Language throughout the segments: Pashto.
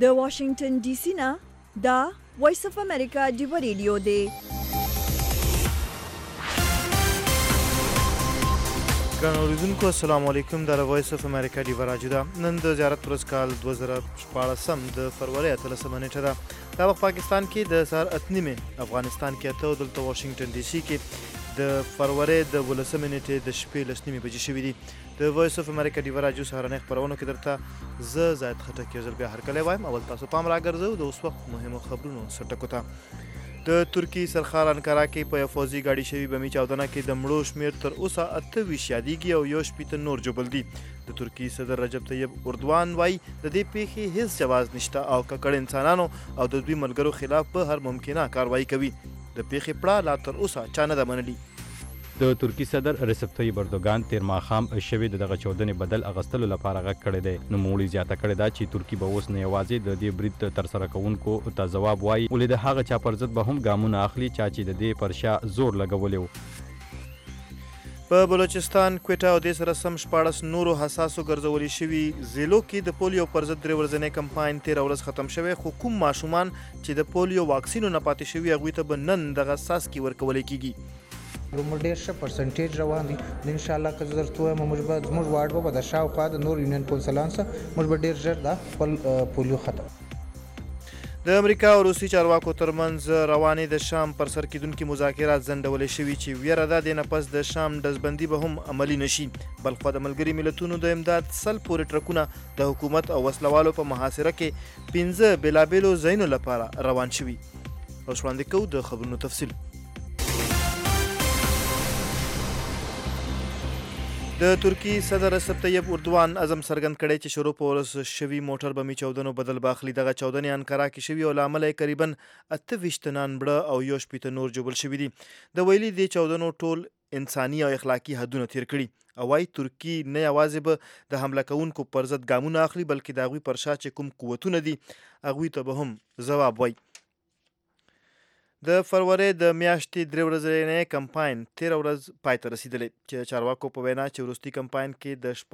د واشنگټن ډي سي نه دا وایس اف امریکا ډیو ریډیو دی. ګرانو اوریدونکو السلام علیکم. د وایس اف امریکا ډیو راډیو ده. نن د زیارت ورځ کال 2014 د فروری 13 نیټه ده. دا وخت پاکستان کې د سهار 8:30 افغانستان کې 8 دلته واشنگټن ډي سي کې د فروری د 12 نیټې د شپې 9:30 بجې شوې دي. د وایس اف امریکا ډیو راډیو سهارنۍ خپرونو کې درته زه زاید خټک یو ځل بیا هرکلی وایم. اول تاسو پام راګرځو د اوس وخت مهمو خبرونو سرټکو ته. د ترکی سرخار انکارا کې په فوزي گاډي شوي بمي چاودنه کې د مړو شمیر تر اوسه 28 یادېږي او 1 نور جوبل دي. د ترکی صدر رجب طیب اردوان وایي د دې پیښې هیڅ جواز نشته او ککړ انسانانو او د دوی ملګرو خلاف به هر ممکنه کاروایی کوي. د پیښې پړه لا تر اوسه چا نه ده منلي. د ترکی صدر رجب طیب اردوغان تیر ماښام شوې دغه چاودنې بدل اغستلو لپاره غږ کړی دی. نوموړي زیاته کړې ده چې ترکی به اوس نه یوازې د دې برید ترسره کوونکو ته ځواب وایي ولې د هغه چا پر ضد به هم ګامونه اخلي چا چې د دې پر شا زور لګولی و. په بلوچستان، کوټه او دې سره سم 14 نورو حساسو ګرځولي شوي ضلعو کې د پولیو پر ضد 3 ورځنی کمپاین 13 ورځ ختم شوی. خو کوم ماشومان چې د پولیو واکسینو نه پاتې شوي هغوی ته به نن دغه څاڅکي ورکولی کیږي. زموږ ډېر ښه پرسنټیج روان دي. انشاءالله که زه درته ووایم زموږ واډ به د شاوخوا د نور یونین کونسلان څخه موږ به ډېر ژر دا خپل پولیو ختم. د امریکا او روسي چارواکو ترمنځ روانې د شام پر سر کیدونکي مذاکرات ځنډولی شوي چې ویره ده دې نه پس د شام ډزبندي به هم عملي نشي. بلخوا د ملګري ملتونو د امداد 100 پورې ټرکونه د حکومت او وسلوالو په محاصره کې 15 بېلابېلو ځایونو لپاره روان شوي. اوس وړاندې کوو د خبرونو تفصیل. د ترکی صدر رجب طیب اردوان عزم څرګند کړی چې شروع په ورځ شوي موټر بمي چاودنو بدل به اخلي. دغه چاودنې انکارا کې شوي او له امله یې قریبا 28 تنان مړه او 1 نور جوبل شوي دي. د ویلي دې چاودنو ټول انساني او اخلاقي حدونه تیر کړي او وايي ترکی نه یوازې به د حمله کوونکو پر ضد ګامونه اخلي بلکې د هغوی پر شا چې کوم قوتونه دي هغوی ته به هم ځواب وایي. د فروری د میاشتې 3 ورځنی کمپاین 13 ورځ پای ته رسیدلی چې چارواکو په وینا چې وروستي کمپاین کې د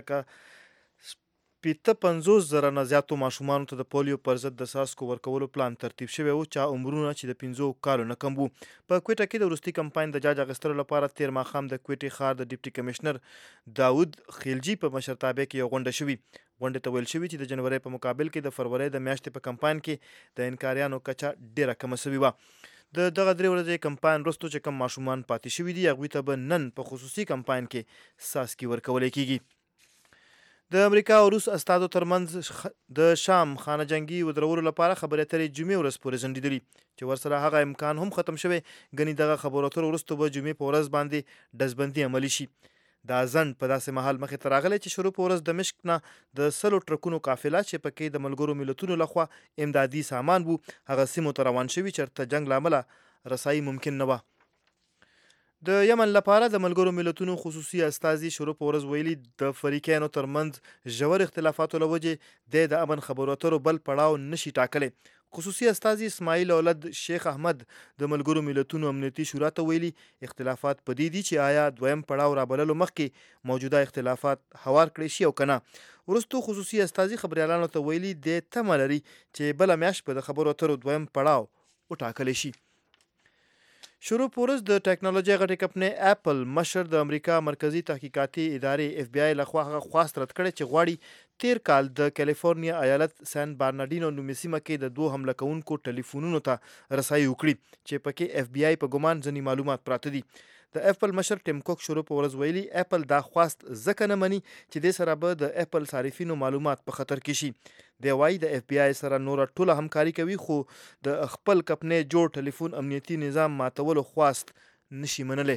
14,50,000 نه زیاتو ماشومانو ته د پولیو پر ضد د څاڅکو ورکولو پلان ترتیب شوی و چا عمرونه چې د 5 کالو نه کم وو. په کوټه کې د وروستي کمپاین د جاج اخیستلو لپاره تیر ماښام د کوټې ښار د ډیپټي کمشنر داود خیلجي په مشرتابه کې یو غونډه شوې. غونډې ته ویل شوي چې د جنوري په مقابل کې د فروری د میاشتې په کمپاین کې د انکاریانو کچه ډیره کمه شوې وه. د دغه 3 ورځې کمپاین وروسته چې کم ماشومان پاتې شوي دي هغوی ته به نن په خصوصي کمپاین کې څاڅکي ورکولی کیږي. د امریکا او روس استازو ترمنځ د شام خانه جنګي ودرولو لپاره خبرې اترې جمعې ورځ پورې ځنډېدلي چې ورسره هغه امکان هم ختم شوی. ګنې دغه خبرو اترو وروسته به جمعې په ورځ باندې ډزبندي عملي شي. دا ځنډ په داسې مهال مخې ته راغلی چې شروع په ورځ د مشک نه د 100 ټرکونو قافله چې پکې د ملګرو ملتونو لخوا امدادي سامان وو هغه سیمو ته روان شوي چېرته جنګ له امله رسایي ممکن نه وه. د یمن لپاره د ملګرو ملتونو خصوصي استازي شروع په ورځ ویلي د فریقینو ترمنځ ژور اختلافاتو له وجې د امن خبرو اترو بل پړاو نشي ټاکلی. خصوصي استازي اسماعیل اولد شیخ احمد د ملګرو ملتونو امنیتي شورا ته ویلي اختلافات په دې دي چې آیا دویم پړاو رابللو مخکې موجوده اختلافات هوار کړی شي او که نه. وروستو خصوصي استازي خبریالانو ته ویلي د تمه لري چې بله میاشت به د خبرو اترو دویم پړاو وټاکلی شي. شروع په ورځ د ټیکنالوژۍ غټې کمپنۍ اپل مشر د امریکا مرکزي تحقیقاتي ادارې FBI لخوا هغه خواست رد کړی چې غواړي تیر کال د کالیفورنیا ایالت سان برناردینو نومي سیمه کې د 2 حمله کوونکو ټلیفونونو ته رسایي وکړي چې پکې FBI په ګمان ځینې معلومات پراته دي. د اپل مشر ټیم کوک شروع په ورځ ویلي اپل دا خواست ځکه نه مني چې دې سره به د اپل صارفینو معلومات په خطر کې شي. دی وایي د FBI سره نوره ټوله همکاري کوي خو د خپل کمپنۍ جوړ ټلیفون امنیتي نظام ماتولو خواست نشي منلی.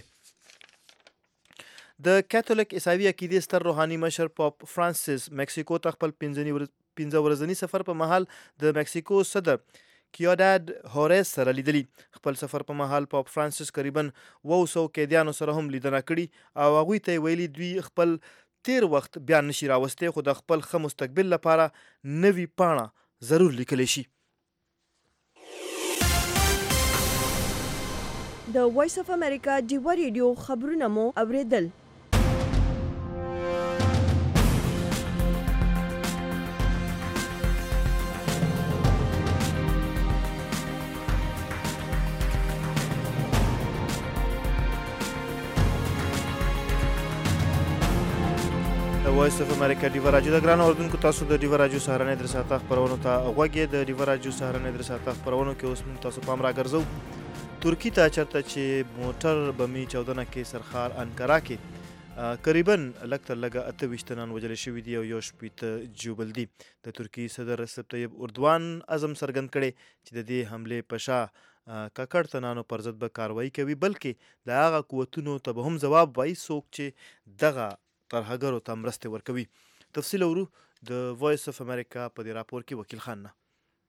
د کاتولیک عیسوي عقیدې ستر روحاني مشر پاپ فرانسیس مکسیکو ته خپل 15 ورځني سفر په مهال د مکسیکو صدر کیوډاد هوریس سره لیدلی. خپل سفر په مهال پاپ فرانسیس قریبا 200 قیدیانو سره هم لیدنه کړي او هغوی ته ویلي دوی خپل تیر وخت بیا نشي راوستی خو د خپل ښه مستقبل لپاره نوي پاڼه ضرور لیکلی شي. د وایس اف امریکا ډیو ریډیو خبرونه مو اوریدل. وایس اف امریکا ډیوا راډیو د ګرانو اردوونکو تاسو د ډیوا راډیو سهارنۍ درې ساعته خپرونو ته غوږ یې. د ډیوا راډیو سهارنۍ درې ساعته خپرونو کې اوس موږ تاسو پام راګرځو ترکي ته، چېرته چې موټر بمي چاودنه کې سرخار انکارا کې قریبا لږ تر لږه 28 تنان وژل شوي دي او 1 جوبل دي. د ترکي صدر رسب طیب اردوان عزم څرګند کړی چې د دې حملې په شا ککړ تنانو پر ضد به کاروایي کوي، بلکې د هغه قوتونو ته به هم ځواب وایي څوک چې دغه ترهګرو ته مرستې ورکوي. تفصیل اورو د وایس اف امریکا په دې راپور کې وکیل خان نه.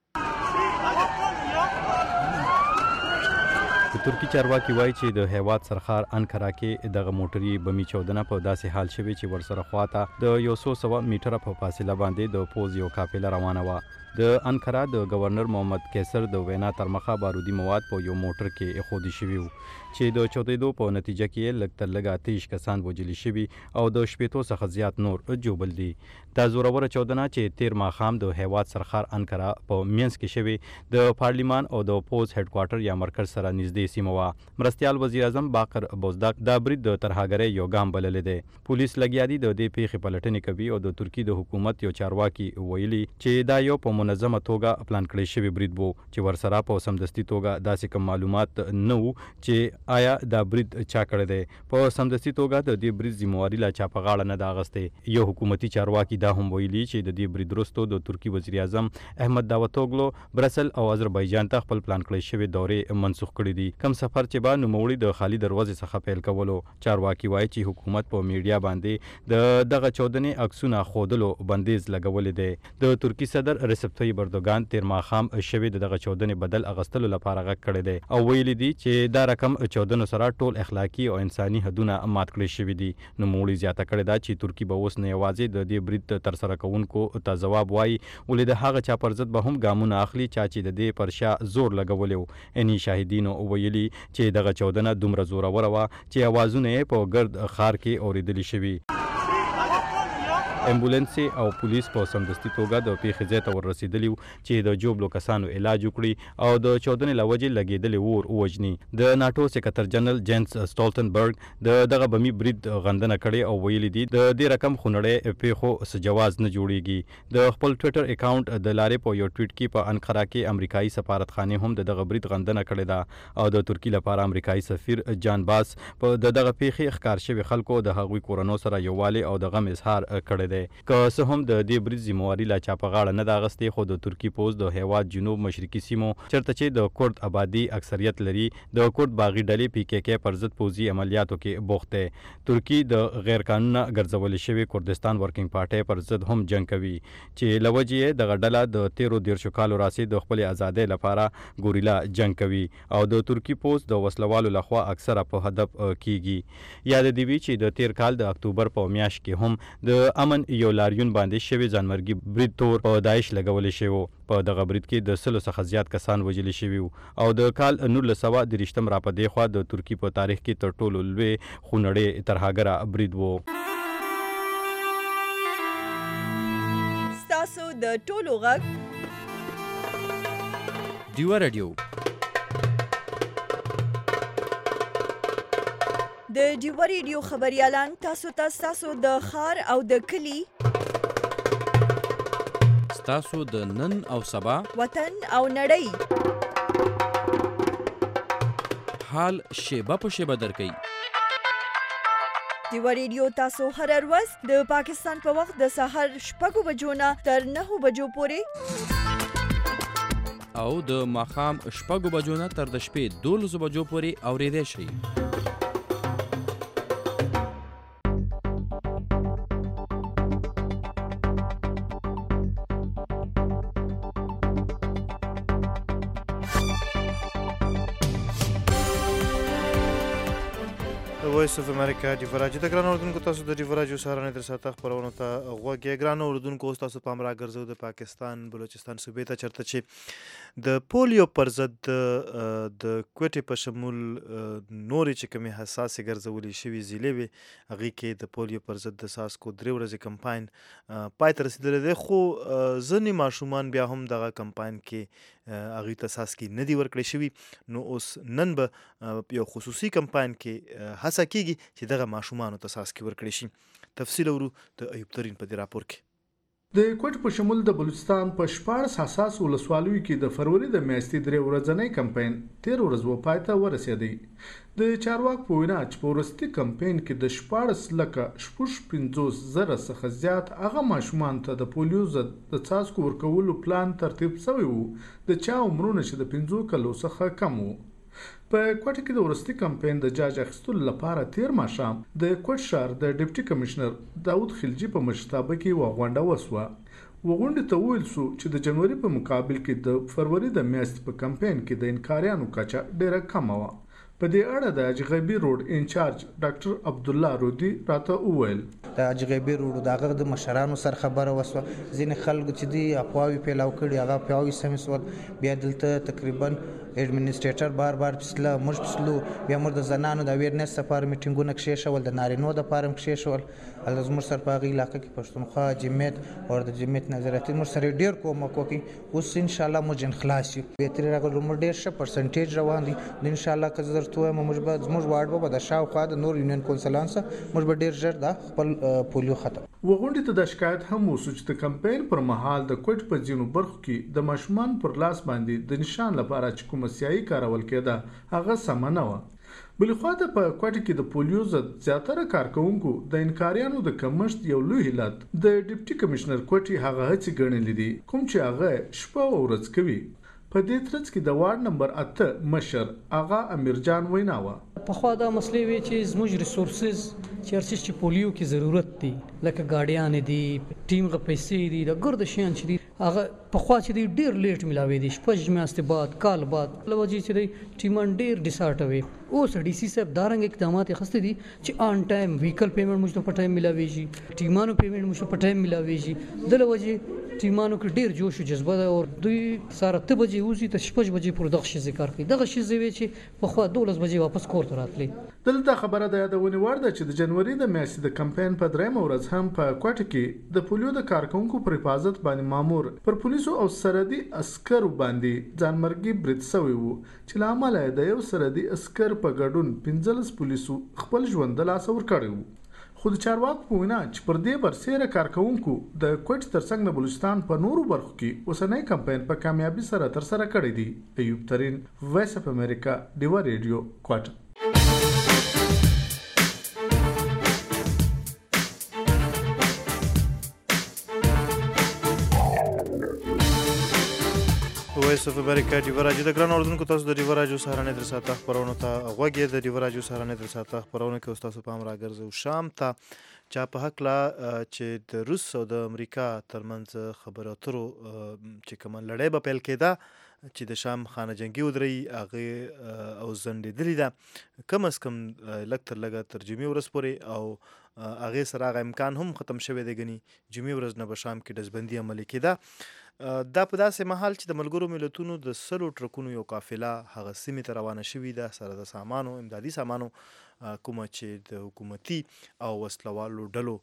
ترکی چارواکي وایي چې د هیواد سرخار انکارا کې دغه موټري بمي چاودنه په داسې حال شوې چې ورسره خواته د 100 میټره په فاصله باندې د پوز یو قافله روانه وه. د انکارا د گورنر محمد کیسر د وینا تر مخه بارودي مواد په یو موټر کې ایښودل شوي وو چې د چاودېدو په نتیجه کې لږ تر لږه 28 کسان وژلي شوي او د 80 څخه زیات نور جوبل دي. دا زوروره چاودنه چې تیر ماښام د هیواد سرخار انکارا په مینځ کې شوې د پارلیمان او د پوز هډ کوارټر یا مرکز سره نږدې سیمه وه. مرستیال وزیر اعظم باقر بوزداق دا برید د ترهګرۍ یو ګام بللی دی. پولیس لګیا دي د دې پیښې پلټنې کوي او د ترکي د حکومت یو چارواکي ویلي چې دا یو په منظمه توګه پلان کړی شوی برید وو چې ورسره په سمدستي توګه داسې کوم معلومات نه وو چې آیا دا برید چا کړی دی. په سمدستي توګه د دې برید ذمہواري لا چا په غاړه نه ده اخیستې. یو حکومتي چارواکي دا هم ویلي چې د دې برید وروسته د ترکي وزیر اعظم احمد داوتوغلو برسل او آذربایجان ته خپل پلان کړی شوی دورې منسوخ کړي دي. کم سفر چې به نوموړي د خالي دروازې څخه پیل کولو. چارواکي وایي چې حکومت په میډیا باندې د دغه چاودنې عکسونه ښودلو بندیز لګولی دی. د ترکي صدر رسب طیب اردوګان تیر ماښام شوې د دغه چاودنې بدل اغستلو لپاره غږ کړی دی او ویلي دي چې دا رقم چاودنو سره ټول اخلاقي او انساني حدونه مات کړی شوي دي. نوموړي زیاته کړې ده چې ترکي به اوس نه یوازې د دې برید ترسره کوونکو ته ځواب وایي، ولې د هغه چا پر ضد به هم ګامونه اخلي چا چې د دې پر شا زور لګولی و. اني شاهدینو ویلي چې دغه چاودنه دومره زوروره وه چې اوازونه یې په ګرد ښار کې اورېدلي شوي. امبولانس او پولیس په سمدستي توګه د پیښې ځای ته ورسېدلي وو چې د جوبلو کسانو علاج وکړي او د چاودنې له وجې لګېدلې اور ووژني. د ناټو سکرتر جنرال جینس سټولټنبرګ د دغه بمي برید غندنه کړې او ویلي دي د دې رقم خونړۍ پیښو څه جواز نه جوړیږي. د خپل ټویټر اکاونټ د لارې په یو ټویټ کې په انقره کې امریکایي سفارتخانې هم د دغه برید غندنه کړې ده او د ترکي لپاره امریکایي سفیر جان باس په دغه پیښې ښکار شوي خلکو د هغوی کورنو سره یووالی او د غم اظهار کړی دی. که څه هم د دې برید ذمہواري لا چا په غاړه نه ده اخیستې، خو د ترکي پوز د هیواد جنوب مشرقي سیمو چېرته چې د کورد آبادي اکثریت لري د کورد باغي ډلې PKK پر ضد پوځي عملیاتو کې بوخت دی. ترکي د غیر قانونه ګرځولې شوې کردستان ورکینګ پارټۍ پر ضد هم جنګ کوي چې له وجې یې دغه ډله د 13 کالو راهیسې د خپلې ازادۍ لپاره ګوریلا جنګ کوي او د ترکي پوز د وسلوالو لخوا اکثره په هدف کیږي. یاد دې وي چې د تیر کال د اکتوبر په میاشت کې هم د امن یو لاریون باندې شوی ځانمرګي برید تور په داعش لګولی شوی. په دغه برید کې د 100 څخه زیات کسان وژلي شوي او د کال 1923 را په دې خوا د ترکي په تاریخ کې تر ټولو لوی خونړی ترهګره برید و. ستاسو د ټولو غږ ډیوا راډیو د ډیوا ریډیو خبريالان تاسو د ښار او د کلي، تاسو د نن او سبا، وطن او نړۍ حال شیبه په شیبه درکوي. ډیوا ریډیو تاسو هر ورځ د پاکستان په وخت د سهار 6 بجو نه تر 9 بجو پورې او د ماښام 6 بجو نه تر د شپې 12 بجو پورې اورېدای شئ. وایس اف امریکا ډیوا راډیو د ګرانو اردوونکو تاسو د ډیوا راډیو سهارنۍ درې ساعته خپرونو ته غوږ یې. ګرانو اردوونکو اوس تاسو پام راګرځو د پاکستان بلوچستان صوبې ته، چېرته چې د پولیو پر ضد د کوټې په شمول نورې چې کومې حساسې ګرځولې شوي ضلعې وې هغې کې د پولیو پر ضد د څاڅکو 3 ورځې کمپاین پای ته رسېدلی دی، خو ځینې ماشومان بیا هم دغه کمپاین کې هغوی ته څاڅکي نه دي ورکړی شوي. نو اوس نن به یو خصوصي کمپاین کې هڅه هڅه کیږي چې دغه ماشومانو ته څاڅکي ورکړي شي. تفصیل اورو د ایوب ترین په دې راپور کې. د کوټ په شمول د بلوچستان په 14 حساس ولسوالیو کې د فروری د میاشتې 3 ورځنی کمپاین 13 ورځې پای ته ورسېدی. د چارواکو په وینا چې په وروستي کمپاین کې د 14,50,000 څخه زیات هغه ماشومان ته د پولیو ضد د څاڅکو ورکولو پلان ترتیب شوی وو د چا عمرونه چې د 15 کلو څخه کم وو. په کوټ کې د وروستي کمپاین د جاج اخیستلو لپاره 13 ماښام د کوټ ښار د ډیپټي کمشنر داود خلجي په مشرتابه کې غونډه وسوه. غونډې ته ویل شو چې د جنوري په مقابل کې د فروری د میاشتې په کمپاین کې د انکاریانو کچه ډیره کمه وه. په دې اړه د اجغیبي روډ انچارج ډاکټر عبد الله رودي راته وویل د اجغیبي روډ دغه د مشرانو سره خبره وسوه. ځینې خلکو چې دی افواوی پیلاو کړي هغه افواوی سمې سول. بیا دلته تقریبا ایڈمنسټریټر بار پسله موږ پسلو بیا موږ د زنانو د اویرنس لپاره میټینګونه کښېښول د نارینو لپاره هم کښېښول. هلته زموږ سره په هغه علاقه کې پښتونخوا جمعیت او د جمعیت نظریاتي موږ سره ډېر کومک وکړي. اوس انشاءالله موږ خلاص یو بهتري راغلی موږ ډېر ښه پرسنټیج روان دي. انشاءالله که زه درته ووایم زموږ واډ به د شاوخوا د نور یونین کونسلان څخه موږ به ډېر ژر دا خپل پولیو ختم. وغونډې ته د شکایت هم وسو چې د کمپاین پر مهال د کوټ په ځینو برخو کې د ماشومان پر لاس باندې د نشان لپاره چې کومه سیاهي کارول کېده هغه سمه نه وه. بلې خوا ته په کوټ کې د پولیو ضد زیاتره کارکوونکو د انکاریانو د کمښت یو لوی علت د ډیپټي کمشنر کوټي هغه هڅې ګڼلې دي کوم چې هغه شپه او ورځ کوي. په دې ترڅ کې د وارډ نمبر 8 مشر آغا امیرجان وینا و پخوا دا مسلې وی چې زموږ ریسورسز چې پولیو کې ضرورت دي لکه ګاډیان دي ټیم غ پیسې دي د ګرد شیان چې دي هغه پخوا چې ډیر لیټ ملاوي دي شپږ میاشتې بعد کال بعد لوجي چې ټیمان ډیر ډیسارټوي. اوس ډي سي صاحب دارنګ اقدامات خسته دي چې آن ټایم ویکل پیمنٹ موږ په ټایم ملاوي شي ټیمانو پیمنٹ موږ په ټایم ملاوي شي د لوجي ټیمانو کې ډیر جوش او جذبه ده او دوی سره 8 بجې وځي ته 6 بجې پر دغه شي ذکر کوي دغه شي زوي چې په خو 12 بجې واپس کور ته راتلی. دلته خبره ده یادونه ورده چې د جنوري د میاشتې د کمپاین په 3 ورځ هم په کوټ کې د پولیو د کارکونکو پر حفاظت باندې مامور پر پولیسو او سرحدي عسکرو باندې ځانمرګي برید شوی وو چې لامل د یو سرحدي عسكر په ګډون 15 پولیسو خپل ژوند د لاس ور کړی وو. خو د چارواکو په وینا چې پر دې برسېره کارکونکو د کوټ ترڅنګ د بلوچستان په نورو برخو کې اوسنۍ کمپاین په کامیابی سره ترسره کړی دی. ایوب ترین وایس اف امریکا ډیوا ریډیو کوټ. وایس اف امریکا ډیوا راډیو د ګران اوردونکو تاسو د ډیوا راډیو سهارنۍ در ساعته خبرونه ته غوږ د ډیوا راډیو سهارنۍ در ساعته خبرونه کې تاسو پام راګرځو شام ته چا په حق لا چې د روس او د امریکا ترمنځ خبرو اترو چې کوم لړۍ به پیل کېده چې د شام خانه جنگي ودرې هغه او زندېدلې ده کم از کم لږ تر لږه تر جمعې ورځ پورې او هغه سره هغه امکان هم ختم شوی دی غني جمعې ورځ نه به شام کې دزبندي عملي کېده. دا په داسې محل چې د ملګرو ملتونو د 100 ټرکونو یو قافله هغه سیمې ته روانه شوې ده سره د سامانو امدادي سامانو کومه چې د حکومتي او وسلوالو ډلو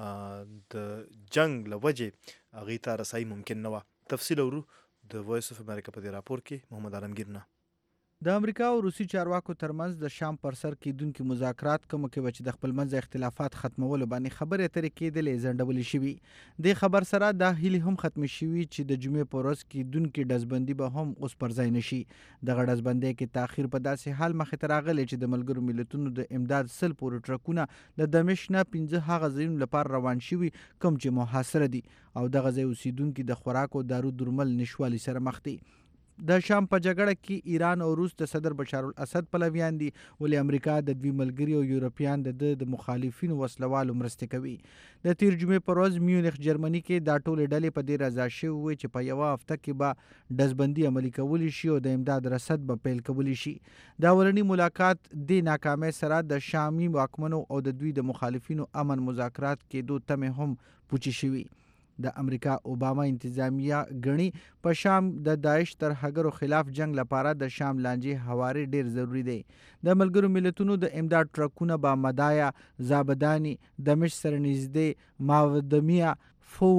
د جنگ لوجه هغه ته رسای ممکن نه و. تفصیل ورو د وایس اف امریکا په دې راپور کې محمد عالمگیر نه. د امریکا او روسي چارواکو ترمنځ د شام پر سر کېدونکي مذاکرات کوم کې چې د خپل منځ اختلافات ختمولو باندې خبرې اترې کېدلې ځنډولې شوي. د خبر سره دا هیله هم ختم شوي چې د جمعې په ورځ کېدونکي ډزبندي به هم اوس پر ځای نشي. دغه ډزبندۍ کې تاخیر په داسې حال مخې ته راغلی چې د ملګرو ملتونو د امداد 100 پورې ټرکونه د دمشق نه 15 هغه ځایونو لپاره روان شوي کوم چې محاصره دي او دغه ځای اوسیدونکي د خوراک او دارو درمل نشوالي سره مخ دي. د شام په جګړه کې ایران او روس د صدر بشار الاسد پلویان دي ولې امریکا د دوی ملګري او یورپیان د مخالفینو وسلوالو مرسته کوي. د تیر جمعې پر ورځ میونخ جرمني کې دا ټولې ډلې په دې رضا شوې چې په یوه هفته کې به ډزبندي عملي کولی شي او د امداد رسد به پیل کولی شي. دا ولني ملاقات د ناکامۍ سره د شامي واکمنو او د دوی د مخالفینو امن مذاکرات کېدو تمه هم پوچې شوي. د امریکا اوباما انتظامیه غني په شام د داعش تر هګرو خلاف جنگ لپاره د شام لانجې هواري ډیر ضروری دی. د ملګرو ملتونو د امداد ټرکونه با مدایا زابدانی دمشق سره نږدې ماودمیا فوا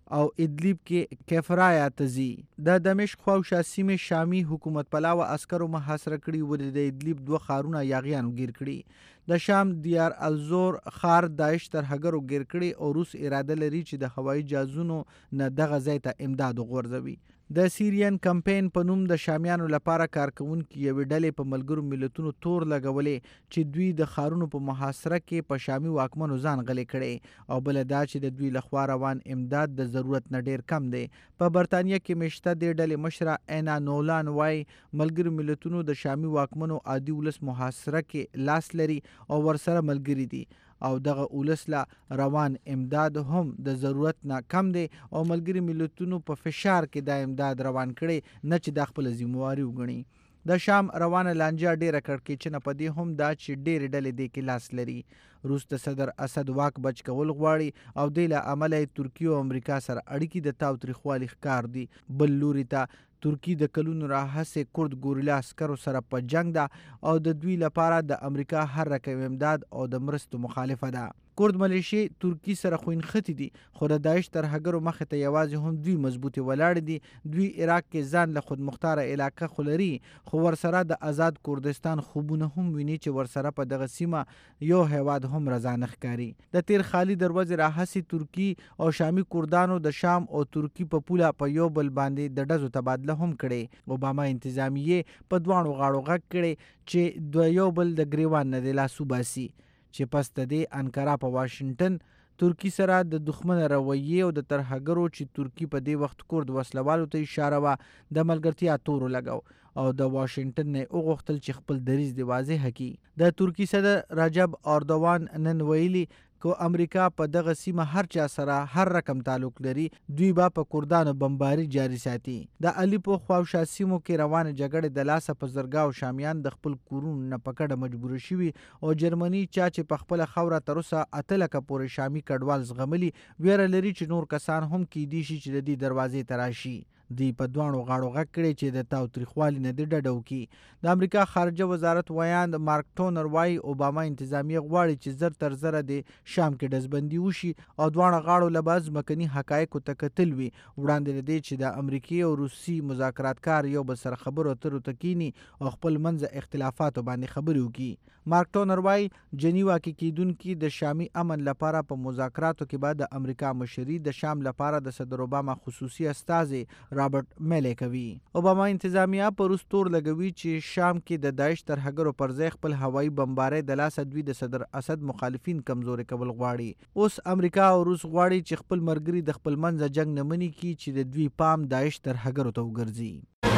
او ادلیب کې کفرایا تزي د دمشق خواوشا سیمې شامي حکومت پلاوه عسکرو محاصره کړي و د ادلیب 2 ښارونه یاغیانو گیر کړي د شام دیار الزور ښار داعش ترهګرو گیر کړي او روس اراده لري چې د هوایي جهازونو نه دغه ځای ته امداد وغورځوي د سیریان کمپین په نوم د شامیانو لپاره کارکونکي یوې ډلې په ملګرو ملتونو تور لګولې چې دوی د ښارونو په محاصره کې په شامي واکمنو ځان غلي کړي او بل دا چې د دوی لخوا روان امداد د ضرورت نه ډیر کم دی په برتانیه کې مشته د ډلې مشره اینا نولان وای ملګرو ملتونو د شامي واکمنو عادي ولس محاصره کې لاس لري او ورسره ملګري دي او دغه اولس لا روان امداد هم د ضرورت نه کم دی او ملګري ملتونو په فشار کې د امداد روان کړي نه چې د خپل ذمہواری وګڼي د شام روانه لانجه ډیره کړکېچنه په دې هم دا چې ډېرې ډلې دې کې لاس لري روس د صدر اسد واک بچ کول غواړي او دې له امله ترکیه او امریکا سره اړیکې د تاوتریخوالي ښکار دي بل لوري ته ترکی د کلونو راهیسې کورد ګوریلا عسکرو سره په جنگ ده او د دوی لپاره د امریکا هر رقم امداد او د مرستو مخالفه ده کورد ملیشي ترکی سره خوینختی دي خو د داعش ترهګرو مخې ته یوازې هم دوی مضبوطې ولاړ دي دوی عراق کې ځان له خود مختاره علاقه خو لري خو ورسره د آزاد کردستان خوبونه هم ویني چې ورسره په دغه سیمه یو هیواد هم رضا نه ښکاري د تیر خالي دروازې راهیسې ترکی او شامي کردانو د شام او ترکی په پوله په یو بل باندې د ډزو تبادله هم کړي اوباما انتظامیه په دواړو غاړو غږ کړي چې د یو بل د ګریوان نه د لاسو باسي چې پس د دې انکارا په واشنگټن ترکی سره د دښمن رویې او د ترهګرو چې ترکی په دې وخت کورد وسلوالو ته اشاره وه د ملګرتیا تورو لګاو او د واشنگټن نه وغوښتل چې خپل دریځ دی واضح کړي د ترکی صدر رجب اردوان نن ویلي کو امریکا په دغه سیمه هر چا سره هر رقم تعلق لري دوی با په کردانو بمباری جاری ساتي د علي په خواوشا سیمو کې روانه جګړې د لاسه په زرګاو شامیان د خپل کورونو نه پکړه مجبور شوي او جرمني چا چې په خپل خوره تر اوسه 8 لکه پورې شامي کډوال زغملي ویره لري چې نور کسان هم کیدي شي چې د دې دروازې تراشي دی په دوانو غاړو غږ کړي چې د تاوتریخوالي نه د ډډه وکړي د امریکا خارجه وزارت ویاند مارک ټونر وایي اوباما انتظامیه غواړي چې زر تر زره د شام کې ډزبندي وشي او دوانو غاړو له باز مکني حقایقو ته کتل وي وړاندې لدی چې د امریکای او روسي مذاکرات کار یو بل سره خبرو اترو تکینی او خپل منځ اختلافات باندې خبرې وکړي مارک ټونر وایي جنیوا کې کیدونکو د شامي امن لپاره په مذاکراتو کې بعد د امریکا مشري د شام لپاره د صدر اوباما خصوصي استازي رابرټ میلی کوي اوباما انتظامیه پر استور لګوي چې شام کې د داعش ترهګرو پر ځای خپل هوایي بمبارۍ د لاس دوی د صدر اسد مخالفین کمزوري کول غواړي اوس امریکا او روس غواړي چې خپل مرګري د خپل منځ جنگ نه مني کی چې د دوی پام داعش ترهګرو ته وګرځي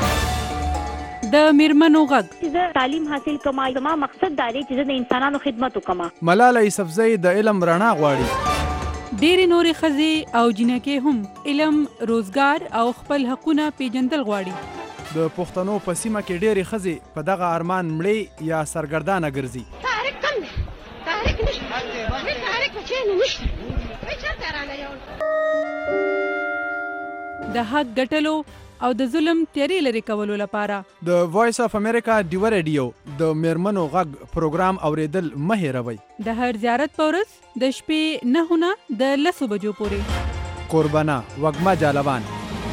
د میرمنو غږ زه تعلیم حاصل کوم زما مقصد دا دی چې زه د انسانانو خدمت وکم ملاله یوسفزۍ د علم رڼا غواړي ډېرې نورې ښځې او جنکې هم علم روزګار او خپل حقونه پیژندل غواړي د پښتنو په سیمه کې ډېرې ښځې په دغه ارمان مړې یا سرګردانه ګرځي تحریک کم دی تحریک نشته تحریک په چینو نشته چېرته رانه یو د حق ګټلو او د ظلم تیارې لرې کولو لپاره د وایس اف امریکا ډیو ریډیو د میرمنو غږ پروګرام اوریدل مه هېروئ د هر زیارت په ورځ د شپې 9 نه د 10 بجو پورې قربانه وږمه جالوان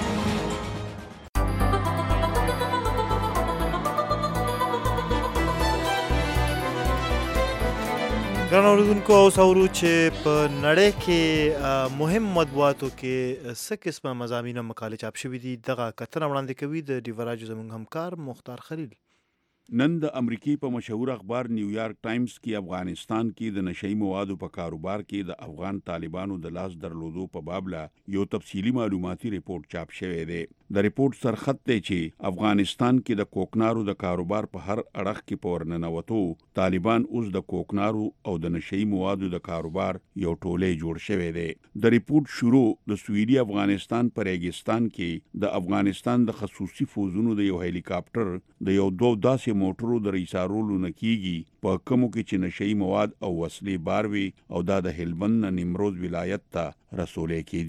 ګرانو اوریدونکو اوس اورو چې په نړۍ کې مهم مطبوعاتو کې څه قسمه مضامین مقالې چاپ شوي دي دغه کتنه وړاندې کوي د ډیو راډیو زموږ همکار مختار خلیل نن د امریکای په مشهور اخبار نیویارک ټایمز کې افغانستان کې د نشئی موادو په کاروبار کې د افغان طالبانو د لاس درلودو په باب لا یو تفصیلی معلوماتي ریپورت چاپ شوی دی د ریپورت سرخط دی چې افغانستان کې د کوکنارو د کاروبار په هر اړخ کې پورننوتو طالبان اوس د کوکنارو او د نشئی موادو د کاروبار یو ټولې جوړ شوی دی د ریپورت شروع د سویډي افغانستان په ریګستان کې د افغانستان د خصوصي فوزونو د یو هلیکاپټر د یو دوه داسې موټرو د ریسارولو نکیږي په کومو کې چې نشئی مواد او وسلې باروي او دا د هلمند نیمروز ولایت ته رسولې کېدي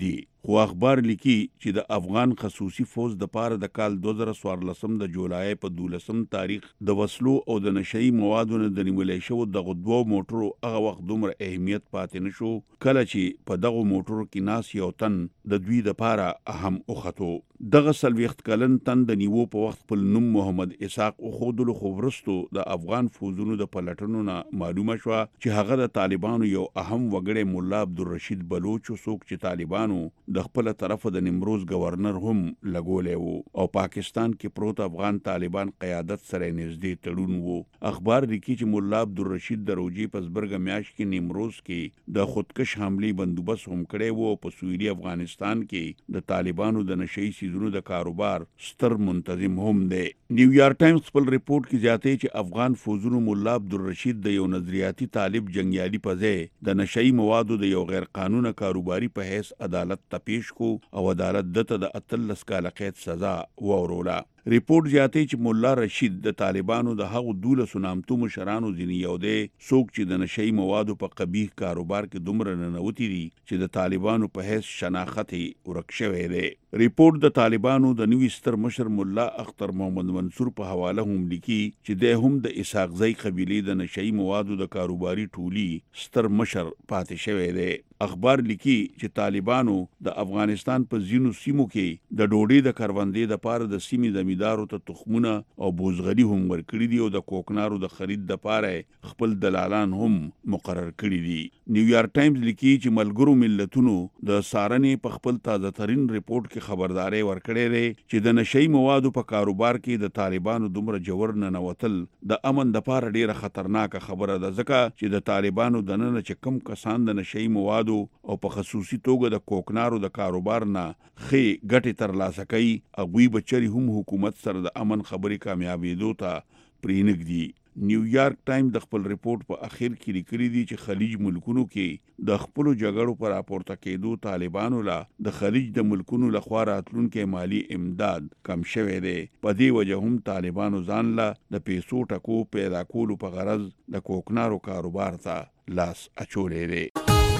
خو اخبار لیکي چې د افغان خصوصي فوج د پاره د کال 2014 د جولای په 12 تاریخ د وسلو او د نشئی موادو نه د نیولې شو د غدوو موټرو هغه وخت دومره اهمیت پاتې نشو کله چې په دغه موټرو کې ناس یو تن د دوی د پاره اهم اوخته دغه سلويخت کلن تن د نیوو په وخت په نوم محمد اسحاق او خودلو خبرستو د افغان فوجونو د پلټنو نه معلومه شو چې هغه د طالبانو یو اهم وګړی مولا عبدالرشید بلوچ څوک چې طالبانو د خپل طرف د نیمروز گورنر هم لګولې وو او پاکستان کې پروت افغان طالبان قیادت سره نږدې تړون وو اخبار لیکي چې مولا عبدالرشید د روجي پسبرګ میاش کې نیمروز کې د خودکش حمله بندوبست هم کړی وو په سویلي افغانستان کې د طالبانو د نشئی سیزونو د کاروبار ستر منتظم هم دی نیویارک ټایمز خپل ریپورت کې ځاتې چې افغان فوجونو مولا عبدالرشید د یو نظریاتي طالب جنگیالي په ځای د نشئی موادو د یو غیر قانوني کاروباري په حیث عدالت ته پیش کو او عدالت دته د 13 کال قید سزا ووروله ریپورت ځاتې چې مولا رشید د طالبانو د هغو 12 نامتو مشرانو ځینې یو دی څوک چې د نشئی موادو په قبیح کاروبار کې دومره ننوتی دي چې د طالبانو په حیث شناخت ورک شوی دی ریپورت د طالبانو د نوي ستر مشر مولا اختر محمد منصور په حواله هم لیکي چې د هم د اسحاقزی قبیلې د نشئی موادو د کاروباري ټولي ستر مشر پاتې شوی دی اخبار لیکي چې طالبانو د افغانستان په ځینو سیمو کې د ډوډۍ د کروندې د پاره د سیمې زمیندارو ته تخمونه او بوزغلي هم ورکړي دي او د کوکنارو د خرید د پاره خپل دلالان هم مقرر کړي دي نیویارک ټایمز لیکي چې ملګرو ملتونو د سارنې په خپل تازه ترين ریپورت کې خبرداري ورکړې ده چې د نشئی موادو په کاروبار کې د طالبانو دومره جوړ نه نوتل د امن د پاره ډیره خطرناک خبره ده ځکه چې د طالبانو د نن چې کم کسان د نشئی موادو او په خصوصي توګه د کوکنارو د کاروبار نه خې ګټه تر لاسه کوي اغوی بچري هم حکومت سره د امن خبري کامیابېدو ته پرېنګدي نیویارک ټایم د خپل ریپورت په اخر کې لیکلي دي چې خلیج ملکونو کې د خپل جګړو پر راپورته کېدو طالبانو لا د خلیج د ملکونو لخوا راتلونکو مالی امداد کم شوه دی په دې وجه هم طالبانو ځان لا د پیسو ټکو پیدا کولو په غرض د کوکنارو کاروبار ته لاس اچولې دی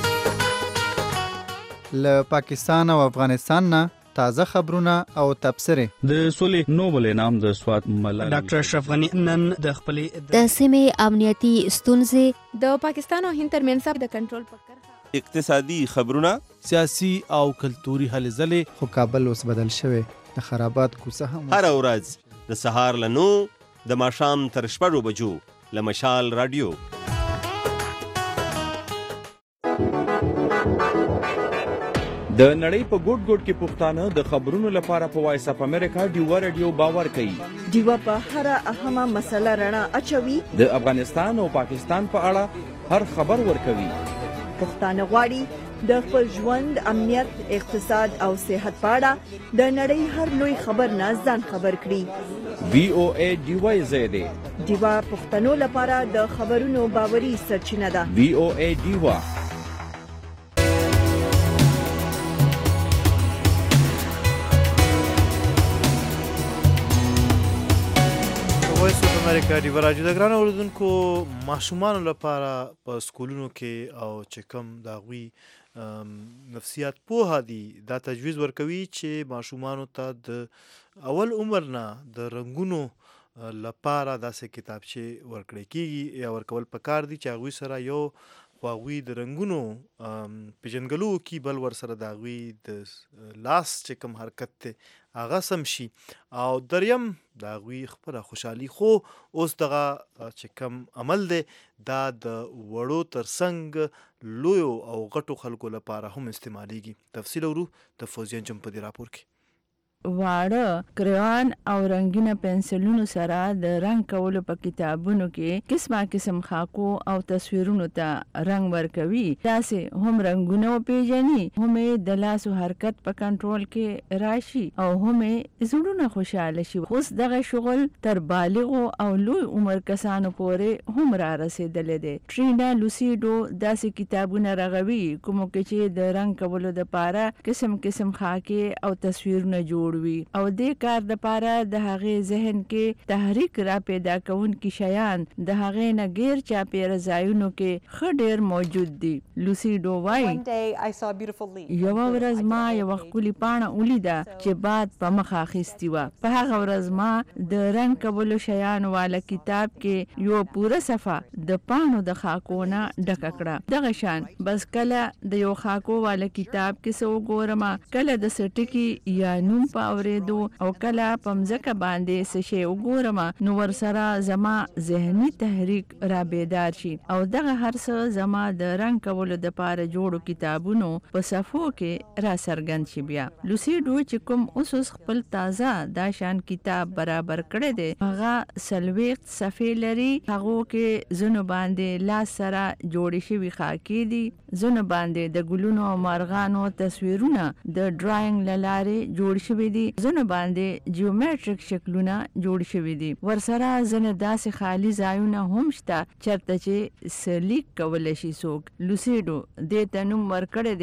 له پاکستان او افغانستان نه تازه خبرونه او تبصره د سولې نوبل انعام د سوات ملالۍ ډاکټر اشرف غنی نن د خپلې د سیمې امنیتي ستونزې د پاکستان او هند ترمنځ د کنټرول پکړه اقتصادي خبرونه سیاسي او کلتوري هلې ځلې خو کابل اوس بدل شوی د خرابات کوڅه هم هر ورځ د سهار له 9 د ماښام تر 6 بجو له مشال رادیو د نړۍ په ګوټ ګوټ کې پښتانه د خبرونو لپاره په وایس اپ امریکا ډیوا رادیو باور کوي ډیوا په هر اهمه مسله رڼا اچوي د افغانستان او پاکستان په اړه هر خبر ورکوي پښتانه غواړي د خپل ژوند امنیت اقتصاد او صحت په اړه د نړۍ هر لوی خبر نه ځان خبر کړي وی او ای ډیوا زیاده ډیوا پښتنو لپاره د خبرونو باوري سرچینه ده وی او ای ډیوا وایس اف امریکا دی ورایي د ګران اوردونکو ماشومان لپاره په سکولونو کې او چې کوم داغوي نفسیات پوها دي دا تجویز ورکوي چې ماشومان ته د اول عمر نه د رنگونو لپاره داسې کتابچه ورکړي کیږي یا ورکول پکار دي چې هغوی سره یو خواغوی د رنگونو پیژنګلو کی بل ور سره داغوی د لاس چې کوم حرکت ته هغه سم شي او دریم داغوی خپل خوشحالي خو اوس دغه چې کوم عمل دی دا د وړو ترڅنګ لوی او غټو خلکو لپاره هم استعماليږي تفصیل ورو د فوزیان جمپ دی راپور کې واړه کریان او رنگینه پنسلونو سره د رنگ کولو په کتابونو کې قسمه قسم خاکو او تصویرونو ته رنگ ورکوي تاسې هم رنگونه پیژني هم د لاسو حرکت په کنټرول کې راشي او هم زړونه خوشاله شي اوس دغه شغل تر بالغ او لوی عمر کسانو پورې هم را رسیدلې ده ټرینا لوسیډو داسې کتابونه رغوي کوم چې د رنگ کولو لپاره قسم قسم خاکې او تصویرونه جوړ جوړوي او دې کار د پاره د هغې ذهن کې تحریک را پیدا کوونکي شیان د هغې نه غیر چاپیره ځایونو کې ښه ډېر موجود دي. لوسیډو وایي یوه ورځ ما یوه ښکلې پاڼه ولیده چې باد په مخه اخیستې وه. په هغه ورځ ما د رنګ کولو شیانو والا کتاب کې یو پوره صفحه د پاڼو د خاکو نه ډکه کړه. دغه شان بس کله د یو خاکو والا کتاب کې څه وګورم، کله د څه ټکي یا نوم په اورېدو او کله په مځکه باندې څه شی وګورم، نو ورسره زما ذهني تحریک را بیدار شي او دغه هر څه زما د رنګ کولو دپاره جوړو کتابونو په صفحو کې را څرګند شي. بیا لوسیډو چې کوم اوس خپل تازه دا شان کتاب برابر کړی دی، هغه 40 صفحې لري. هغو کې ځینو باندې لاس سره جوړې شوي خاکې دي، ځینو باندې د ګلونو او مارغانو تصویرونه د ډراینګ له لارې جوړ شوي دي، ځینو باندې جیومیټریک شکلونه جوړ شوي دي. ورسره ځینې داسې خالي ځایونه هم شته چېرته چې څه لیک کولی شي څوک. لوسیډو دې ته نوم ورکړی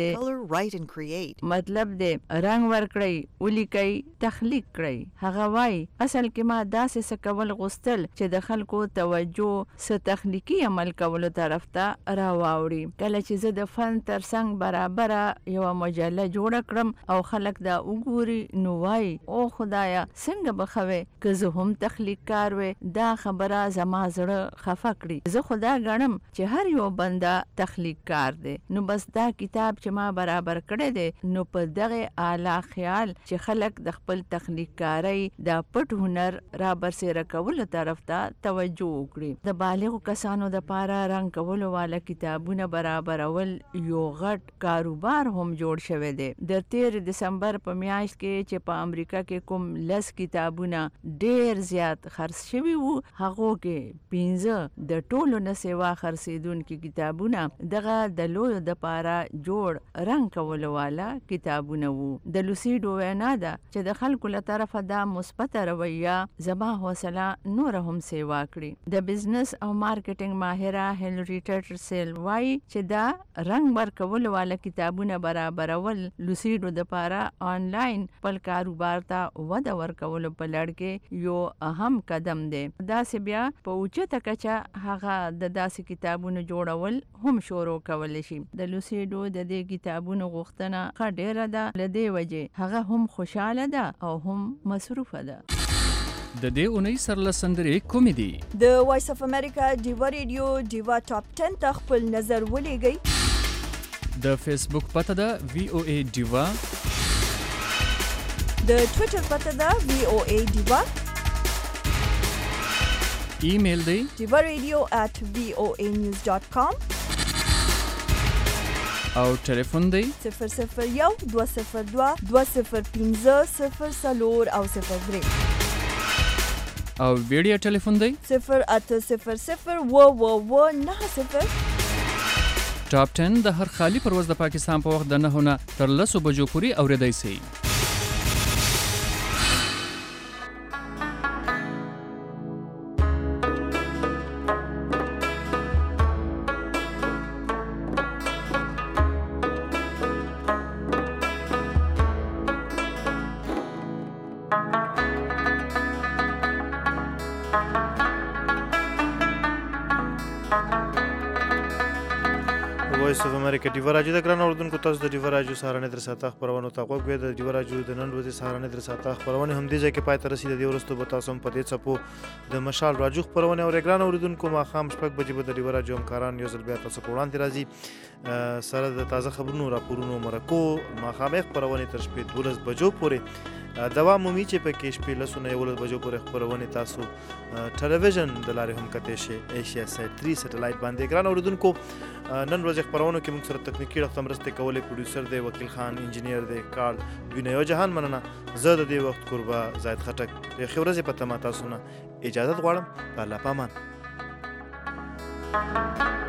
دی، مطلب دی رنګ ورکړئ، ولیکئ، تخلیق کړئ. هغه وایي اصل کې ما داسې څه کول غوښتل چې د خلکو توجه څه تخلیقي عمل کولو طرف ته راواوړي. کله چې زه د فن ترڅنګ برابره یوه مجله جوړه کړم او خلک دا وګوري، نو وایي او خدایه څنګه به ښه وی که زه هم تخلیق کار وی. دا خبره زما زړه خفه کړي. زه خو دا ګڼم چې هر یو بنده تخلیق کار دی. نو بس دا کتاب چې ما برابر کړی دی، نو په دغه اعلی خیال چې خلک د خپل تخلیق کاری د پټ هنر را برسېره کولو طرف ته توجه وکړي. د بالغو کسانو دپاره رنګ کولو والا کتابونه برابرول یو غټ کاروبار هم جوړ شوی دی. د 13 دسمبر په میاشت کې چې په امریکا کې کوم 10 کتابونه ډیر زیات خرڅ شوي وو، هغو کې 15 د ټولو نه سوا خرڅېدونکي کتابونه دغه د لویو دپاره جوړ رنګ کولو والا کتابونه وو. د لوسیډو وینا ده چې د خلکو له طرفه دا مثبته رویه زما حوصله نور هم سیوا کړي. د بزنس او مارکیټینګ ماهره هنري ټرټرسل وایي چې دا رنګ ورکولو والا کتابونه برابرول لوسیډو دپاره آنلاین خپل کاروبار ته وده ورکولو په لړ کې یو اهم قدم دی. داسې بیا په اوچته کچه هغه د داسې کتابونو جوړول هم شروع کولی شي. د لوسیډو د دې کتابونو غوښتنه ښه ډیره ده، له دې وجې هغه هم خوشحاله ده او هم مصروفه ده. د دې اونۍ سرله سندرې کومې دي؟ د وایس اف امریکا ډیوا ریډیو ډیوا ټاپ 10 ته خپل نظر ولېږئ. د فیسبوک پته ده VOA ډیوا، د ټویټر پته ده VOA ډیوا، ایمیل دی diva@voanews.com او ټلیفون دی 001 202 205 0 او 03 او ویډیو ټلیفون دی 0800 90 ټاپ 10 د هر خالی پرواز د پاکستان په وخت د 9 نه تر 10 بجو پورې اوریدای شي. وایس اف امریکا ډیوا راډیو د ګران اوردونکو تاسو د ډیوا راډیو سهارنۍ در ساعته خپرونو ته غوږ وې. د ډیوا راډیو د نن ورځې سهارنۍ در ساعته خپرونې هم دې ځای کې پای ته رسېدې. دې وروسته به تاسو هم په دې څپو د مشال راډیو خپرونې اورئ. ګران اوریدونکو ماښام 6 بجې به د ډیوا راډیو همکاران یو ځل بیا تاسو په وړاندې راځي سره د تازه خبرونو، راپورونو، مرکو ماښامي خپرونې تر شپې 12 بجو پورې دوام مومي چې په کې شپې 11 بجو پورې خپرونې تاسو ټلویزیون د لارې هم کتلی شئ ایشیا سایټ 3 سټلایټ باندې. ګران اوریدونکو نن ورځې خپرونو کې موږ سره تکنیکي اړخ ته مرستې کولې. پروډیوسر دی وکیل خان، انجینیر دی کارل وینیو جهان. مننه. زه د دې وخت کوربه زاید خټک د ښې ورځې په تمه تاسو نه اجازت غواړم. الله پامان.